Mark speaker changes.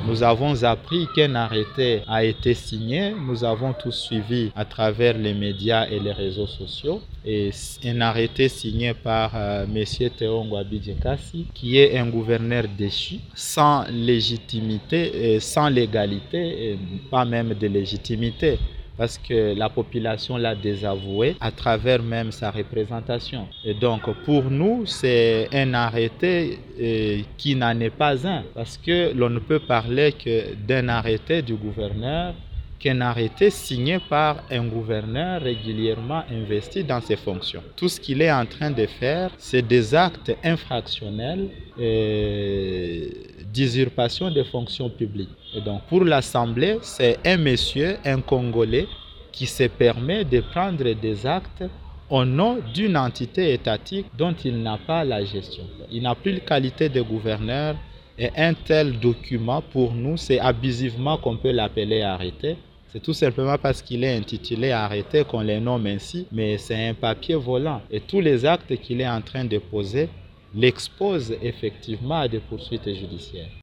Speaker 1: Nous avons appris qu'un arrêté a été signé. Nous avons tous suivi à travers les médias et les réseaux sociaux. Et un arrêté signé par M. Théo Ngouabi-Diekasi, qui est un gouverneur déchu, sans légitimité, sans légalité, et pas même de légitimité, parce que la population l'a désavoué à travers même sa représentation. Et donc pour nous, c'est un arrêté qui n'en est pas un, parce que l'on ne peut parler que d'un arrêté du gouverneur qu'un arrêté signé par un gouverneur régulièrement investi dans ses fonctions. Tout ce qu'il est en train de faire, c'est des actes infractionnels d'usurpation des fonctions publiques. Et donc pour l'Assemblée, c'est un monsieur, un Congolais, qui se permet de prendre des actes au nom d'une entité étatique dont il n'a pas la gestion. Il n'a plus la qualité de gouverneur et un tel document, pour nous, c'est abusivement qu'on peut l'appeler arrêté. C'est tout simplement parce qu'il est intitulé arrêté qu'on les nomme ainsi, mais c'est un papier volant. Et tous les actes qu'il est en train de poser l'exposent effectivement à des poursuites judiciaires.